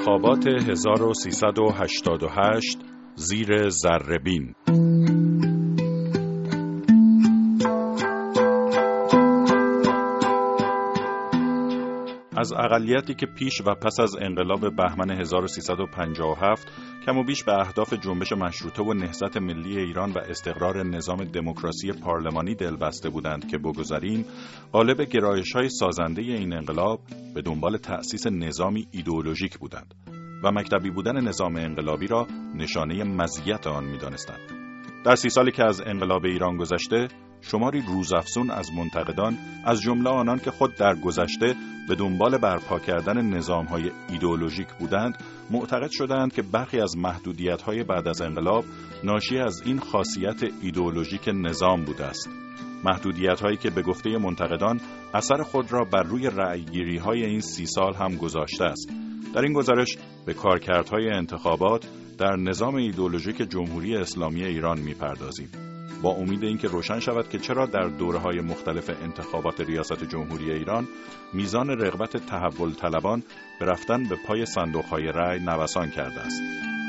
انتخابات 1388 زیر ذره‌بین. از اقلیتی که پیش و پس از انقلاب بهمن 1357 کم و بیش به اهداف جنبش مشروطه و نهضت ملی ایران و استقرار نظام دموکراسی پارلمانی دل بسته بودند که بگذاریم، غالب گرایش‌های سازنده این انقلاب به دنبال تأسیس نظامی ایدئولوژیک بودند و مکتبی بودن نظام انقلابی را نشانه مزیت آن می‌دانستند. در 30 سالی که از انقلاب ایران گذشته، شماری روزافزون از منتقدان، از جمله آنان که خود در گذشته به دنبال برپا کردن نظام‌های ایدئولوژیک بودند، معتقد شدند که برخی از محدودیت‌های بعد از انقلاب ناشی از این خاصیت ایدئولوژیک نظام بوده است. محدودیت‌هایی که به گفته منتقدان اثر خود را بر روی رأی‌گیری‌های این 30 سال هم گذاشته است. در این گزارش به کارکردهای انتخابات در نظام ایدئولوژیک جمهوری اسلامی ایران می‌پردازیم، با امید اینکه روشن شود که چرا در دوره‌های مختلف انتخابات ریاست جمهوری ایران میزان رغبت تحول طلبان به رفتن به پای صندوق‌های رأی نوسان کرده است.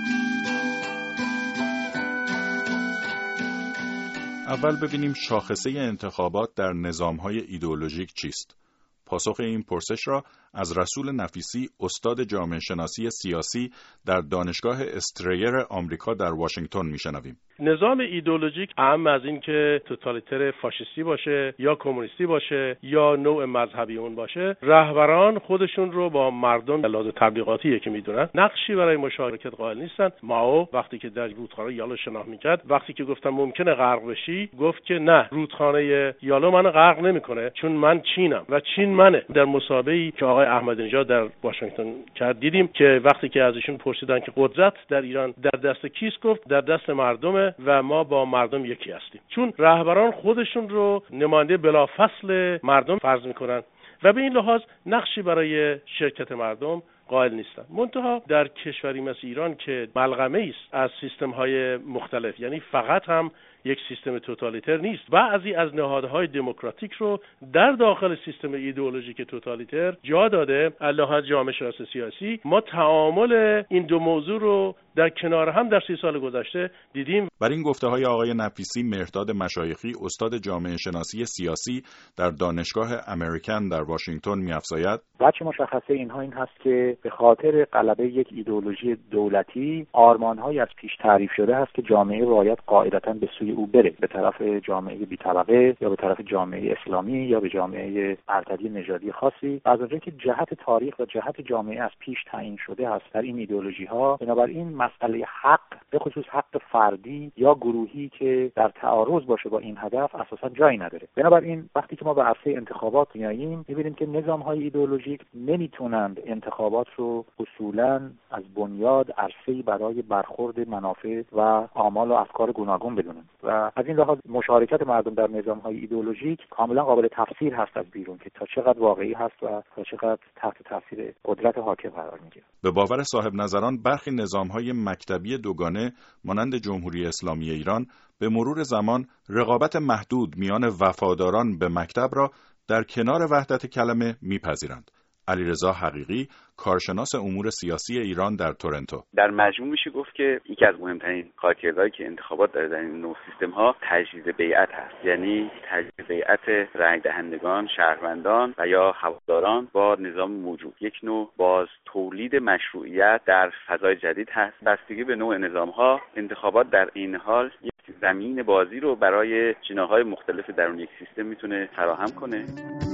اول ببینیم شاخصه انتخابات در نظام‌های ایدئولوژیک چیست. پاسخ این پرسش را از رسول نفیسی، استاد جامعه شناسی سیاسی در دانشگاه استریر آمریکا در واشنگتن میشنویم. نظام ایدئولوژیک اهم از این که توتالیتر فاشیستی باشه یا کمونیستی باشه یا نوع مذهبی اون باشه، رهبران خودشون رو با مردم لحاظ تبلیغاتی که میدونن نقشی برای مشارکت قائل نیستن. مائو وقتی که در رودخانه یالو شنا میکرد، وقتی که گفتم ممکنه غرق بشی، گفت که نه، رودخانه یالو منو غرق نمیکنه چون من چینم و چین منه. در مسابقه‌ای که آقای احمدی نژاد در واشنگتن کرد دیدیم که وقتی که از ایشون پرسیدن که قدرت در ایران در دست کیست، گفت در دست مردمه و ما با مردم یکی هستیم. چون رهبران خودشون رو نماینده بلافصل مردم فرض میکنن و به این لحاظ نقشی برای شرکت مردم قائل نیستن. منتها در کشوری مثل ایران که ملغمه است از سیستم‌های مختلف، یعنی فقط هم یک سیستم توتالیتر نیست، بعضی از نهادهای دموکراتیک رو در داخل سیستم ایدئولوژیک توتالیتر جا داده. لحاظ جامعه شناسی سیاسی ما تعامل این دو موضوع رو در کنار هم در 30 سال گذشته دیدیم. بر این گفته‌های آقای نفیسی، مهرداد مشایخی، استاد جامعه شناسی سیاسی در دانشگاه امریکن در واشنگتن می‌افزاید: وجه مشخصه اینها این هست که به خاطر غلبه یک ایدئولوژی دولتی، آرمان‌هایی از پیش تعریف شده است که جامعه باید قاعدتاً به سوی او بره، به طرف جامعه بی‌طبقه یا به طرف جامعه اسلامی یا به جامعه برتری نژادی خاصی. از اونجایی که جهت تاریخ و جهت جامعه از پیش تعیین شده است در این ایدئولوژی‌ها، بنابراین مسئله حق، به خصوص حق فردی یا گروهی که در تعارض باشه با این هدف، اساساً جایی نداره. بنابراین وقتی که ما به عرصه انتخابات میاییم، می‌بینیم که نظام‌های ایدئولوژیک نمیتونند انتخابات رو اصولاً از بنیاد عرصه‌ای برای برخورد منافع و آمال و افکار گوناگون بدونن و از این لحاظ مشارکت مردم در نظام‌های ایدئولوژیک کاملا قابل تفسیر هست از بیرون که تا چقدر واقعی هست و تا چقدر تحت تاثیر قدرت حاکم قرار میگیره. به باور صاحب نظران، برخی نظام‌های مکتبی دوگانه مانند جمهوری اسلامی ایران به مرور زمان رقابت محدود میان وفاداران به مکتب را در کنار وحدت کلمه میپذیرند. علیرضا حقیقی، کارشناس امور سیاسی ایران در تورنتو: در مجموع میشه گفت که یکی از مهمترین کارکردهایی که انتخابات داره در این نوع سیستم‌ها تجدید بیعت هست، یعنی تجدید بیعت رای دهندگان، شهروندان و یا هواداران با نظام موجود. یک نوع باز تولید مشروعیت در فضای جدید هست. بستگی به نوع نظام‌ها، انتخابات در این حال یک زمین بازی رو برای جناح‌های مختلف درون یک سیستم میتونه فراهم کنه.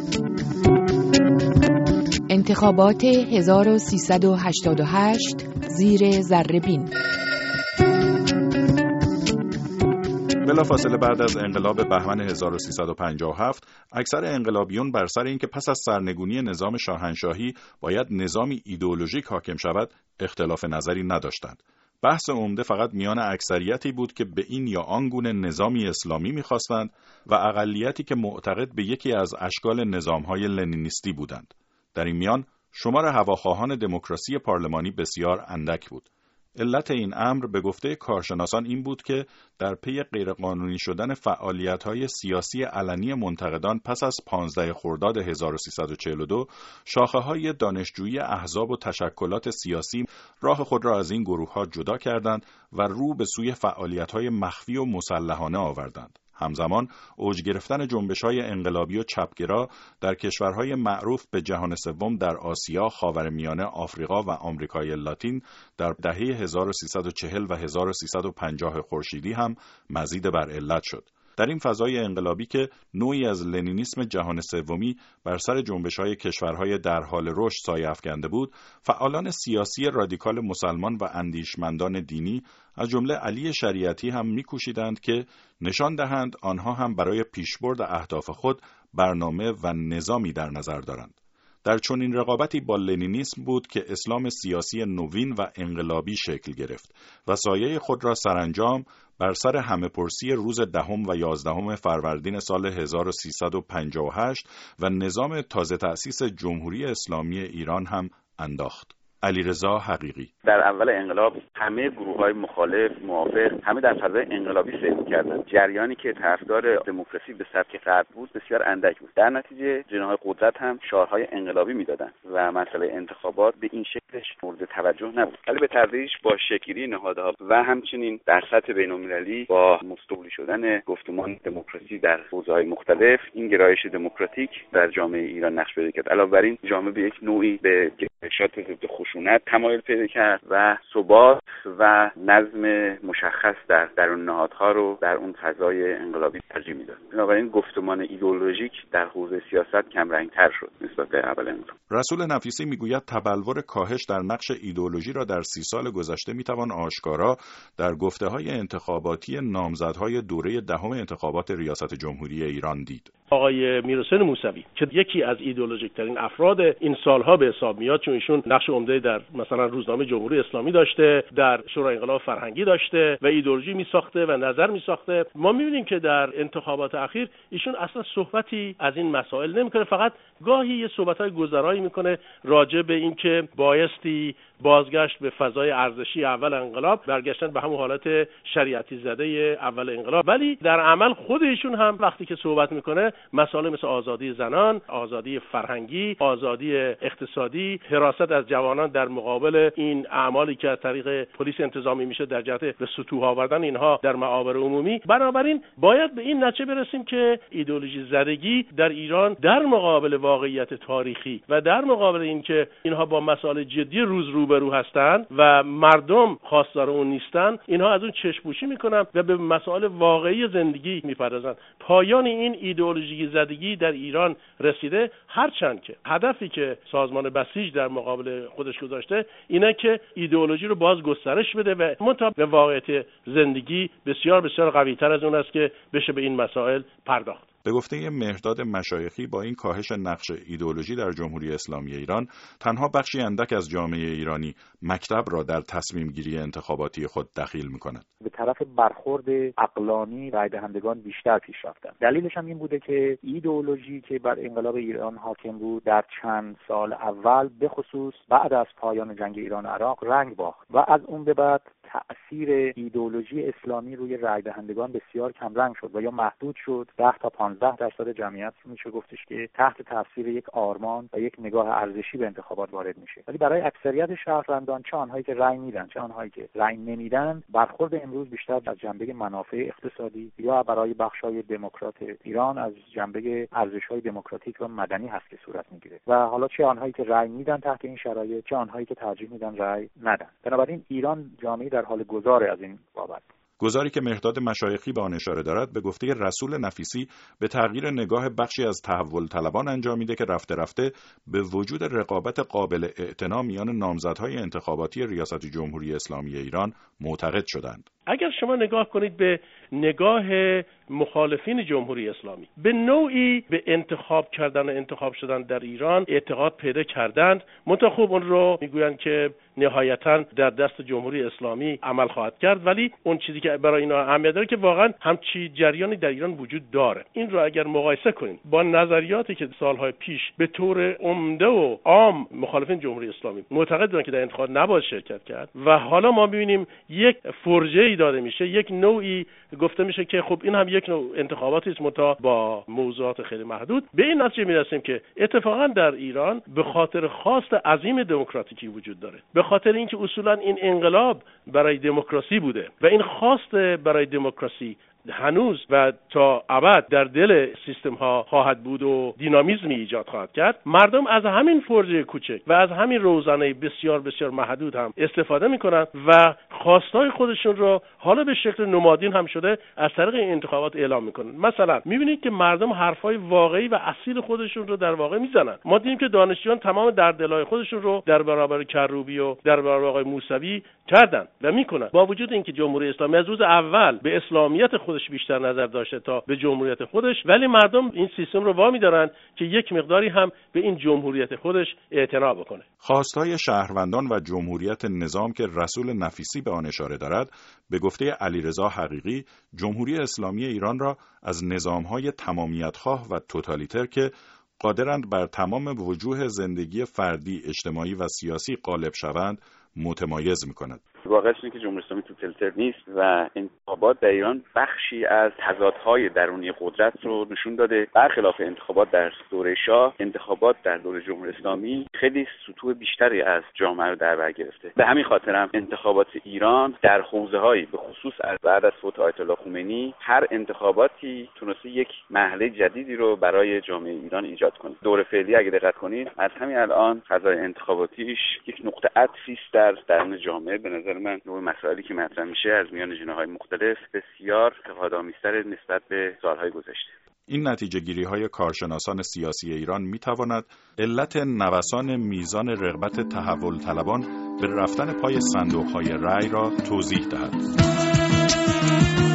انتخابات 1388 زیر ذره‌بین. بلافاصله بعد از انقلاب بهمن 1357 اکثر انقلابیون بر سر اینکه پس از سرنگونی نظام شاهنشاهی باید نظامی ایدئولوژیک حاکم شود اختلاف نظری نداشتند. بحث عمده فقط میان اکثریتی بود که به این یا آن گونه نظامی اسلامی می‌خواستند و اقلیتی که معتقد به یکی از اشکال نظام‌های لنینیستی بودند. در این میان شمار هواخواهان دموکراسی پارلمانی بسیار اندک بود. علت این امر به گفته کارشناسان این بود که در پی غیرقانونی شدن فعالیت‌های سیاسی علنی منتقدان پس از 15 خرداد 1342 شاخه‌های دانشجویی احزاب و تشکلات سیاسی راه خود را از این گروه‌ها جدا کردند و رو به سوی فعالیت‌های مخفی و مسلحانه آوردند. همزمان اوج گرفتن جنبش‌های انقلابی و چپگرا در کشورهای معروف به جهان سوم در آسیا، خاورمیانه، آفریقا و آمریکای لاتین در دهه 1340 و 1350 خورشیدی هم مزید بر علت شد. در این فضای انقلابی که نوعی از لنینیسم جهان سومی بر سر جنبش‌های کشورهای در حال رشد سایه افکنده بود، فعالان سیاسی رادیکال مسلمان و اندیشمندان دینی از جمله علی شریعتی هم می‌کوشیدند که نشان دهند آنها هم برای پیشبرد اهداف خود برنامه و نظامی در نظر دارند. در چنین رقابتی با لنینیسم بود که اسلام سیاسی نوین و انقلابی شکل گرفت و سایه خود را سرانجام بر سر همه‌پرسی روز 10 و 11 فروردین سال 1358 و نظام تازه تأسیس جمهوری اسلامی ایران هم انداخت. علیرضا حقیقی: در اول انقلاب همه گروه‌های مخالف، موافق، همه در فضای انقلابی سیر می‌کردند. جریانی که طرفدار دموکراسی به سبک غرب بود بسیار اندک بود. در نتیجه جناح قدرت هم شعارهای انقلابی می‌دادند و مسئله انتخابات به این شکلش مورد توجه نبود. ولی به تدریج با شکل‌گیری نهادها و همچنین در سطح بین‌المللی با مستولی شدن گفتمان دموکراسی در حوزه‌های مختلف، این گرایش دموکراتیک در جامعه ایران نقش پیدا کرد. علاوه بر این جامعه به یک نوعی به گرایشات ضد خشونت تمایل پیدا کرد و ثبات و نظم مشخص در درون نهادها رو در اون فضای انقلابی ترجیح میداد. بنابراین گفتمان ایدئولوژیک در حوزه سیاست کم رنگ‌تر شد نسبت به اول انقلاب. رسول نفیسی میگوید تبلور کاهش در نقش ایدئولوژی را در 30 سال گذشته میتوان آشکارا در گفته‌های انتخاباتی نامزدهای دوره 10 انتخابات ریاست جمهوری ایران دید. آقای میرحسین موسوی که یکی از ایدئولوژیک ترین افراد این سالها به حساب میاد، چون ایشون نقش عمده در مثلا روزنامه جمهوری اسلامی داشته، در شورای انقلاب فرهنگی داشته و ایدئولوژی میساخته و نظر میساخته. ما میبینیم که در انتخابات اخیر ایشون اصلا صحبتی از این مسائل نمیکنه، فقط گاهی یه صحبت‌های گذرایی میکنه راجع به این که بایستی بازگشت به فضای ارزشی اول انقلاب، برگشتن به همون حالت شریعتی زده اول انقلاب. ولی در عمل خود ایشون هم وقتی که صحبت میکنه مسائل مثل آزادی زنان، آزادی فرهنگی، آزادی اقتصادی، حراست از جوانان در مقابل این اعمالی که از طریق پلیس انتظامی میشه در جهت به سطوح آوردن اینها در معابر عمومی، بنابراین باید به این نتیجه برسیم که ایدئولوژی زدگی در ایران در مقابل واقعیت تاریخی و در مقابل اینکه اینها با مسائل جدی روبرو هستند و مردم خواستار اون نیستن، اینها از اون چشم‌پوشی میکنن و به مسائل واقعی زندگی میپردازن. پایان این ایدئولوژی زدگی در ایران رسیده، هرچند که هدفی که سازمان بسیج در مقابل خودش گذاشته اینه که ایدئولوژی رو باز گسترش بده و منتها به واقعیت زندگی بسیار بسیار قوی‌تر از اون است که بشه به این مسائل پرداخت. به گفته مهرداد مشایخی با این کاهش نقش ایدئولوژی در جمهوری اسلامی ایران، تنها بخشی اندک از جامعه ایرانی مکتب را در تصمیم گیری انتخاباتی خود دخیل می‌کند. به طرف برخورد عقلانی رای دهندگان بیشتر پیش رفتند. دلیلش هم این بوده که ایدئولوژی که بر انقلاب ایران حاکم بود در چند سال اول به خصوص بعد از پایان جنگ ایران و عراق رنگ باخت و از اون به بعد تأثیر ایدئولوژی اسلامی روی رای دهندگان بسیار کم رنگ شد و یا محدود شد. 10 تا 15% جمعیت میشه گفتش که تحت تاثیر یک آرمان و یک نگاه ارزشی به انتخابات وارد میشه. ولی برای اکثریت شهروندان، چه آنهایی که رای میدن چه آنهایی که رای نمیدن، برخورد امروز بیشتر از جنبه منافع اقتصادی یا برای بخشای دموکرات ایران از جنبه ارزش‌های دموکراتیک و مدنی هست که صورت میگیره و حالا چه آنهایی که رای میدن تحت این شرایط چه آنهایی که ترجیح میدن رای ندن. بنابراین ایران جامعه در حال گذاره از این بابت. گزاری که مهرداد مشایخی به آن اشاره دارد به گفته رسول نفیسی به تغییر نگاه بخشی از تحول طلبان انجامیده که رفته رفته به وجود رقابت قابل اعتنا میان نامزدهای انتخاباتی ریاست جمهوری اسلامی ایران معتقد شدند. اگر شما نگاه کنید به نگاه مخالفین جمهوری اسلامی، به نوعی به انتخاب کردن و انتخاب شدن در ایران اعتقاد پیدا کردند، منتها خوب اون رو میگویند که نهایتاً در دست جمهوری اسلامی عمل خواهد کرد، ولی اون چیزی که برای اینا اهمیت داره که واقعاً همچی جریانی در ایران وجود داره. این رو اگر مقایسه کنیم با نظریاتی که سالهای پیش به طور عمده و عام مخالفین جمهوری اسلامی معتقد بودند که در انتخابات نباید شرکت کرد و حالا ما ببینیم یک فرجه‌ای داده میشه، یک نوعی گفته میشه که خب این هم یک نوع انتخاباتی است منتها با موضوعات خیلی محدود، به این نتیجه میرسیم که اتفاقا در ایران به خاطر خواست عظیم دموکراتیکی وجود داره، به خاطر اینکه اصولا این انقلاب برای دموکراسی بوده و این خواست برای دموکراسی هنوز و تا ابد در دل سیستم ها خواهد بود و دینامیزمی ایجاد خواهد کرد. مردم از همین فرجه کوچک و از همین روزنه بسیار بسیار محدود هم استفاده میکنن و خواستای خودشون رو حالا به شکل نمادین هم شده از طریق این انتخابات اعلام میکنن. مثلا میبینید که مردم حرفای واقعی و اصیل خودشون رو در واقع میزنن. ما دیدیم که دانشجویان تمام درددلای خودشون رو در برابر کروبی و در برابر آقای موسوی کردن و میکنن، با وجود اینکه جمهوری اسلامی از روز اول به اسلامیت خودش بیشتر نظر داشته تا به جمهوریت خودش، ولی مردم این سیستم رو وامی دارن که یک مقداری هم به این جمهوریت خودش اعتنا بکنه. خواستهای شهروندان و جمهوریت نظام که رسول نفیسی به آن اشاره دارد، به گفته علیرضا حقیقی، جمهوری اسلامی ایران را از نظام‌های تمامیت‌خواه و توتالیتر که قادرند بر تمام وجوه زندگی فردی، اجتماعی و سیاسی غالب شوند متمایز می‌کند. واقعیت اینه که جمهوری اسلامی توتالیتر نیست و انتخابات در ایران بخشی از تضادهای درونی قدرت رو نشون داده. برخلاف انتخابات در دوره شاه، انتخابات در دوره جمهوری اسلامی خیلی سطوح بیشتری از جامعه رو در بر گرفته. به همین خاطر هم انتخابات ایران در حوزه‌های به خصوص از بعد از فوت آیت الله خمینی هر انتخاباتی تونسته یک مرحله جدیدی رو برای جامعه ایران ایجاد کنه. دوره فعلی اگه دقت کنید از همین الان فضای انتخاباتیش یک نقطه عطفی است در درون جامعه. به نظر من نوع مسائلی که مطرح میشه از میان ژنرهای مختلف بسیار تفاوت‌آمیزتر نسبت به سالهای گذشته. این نتیجه گیری های کارشناسان سیاسی ایران می تواند علت نوسان میزان رغبت تحول طلبان به رفتن پای صندوق های رأی را توضیح دهد.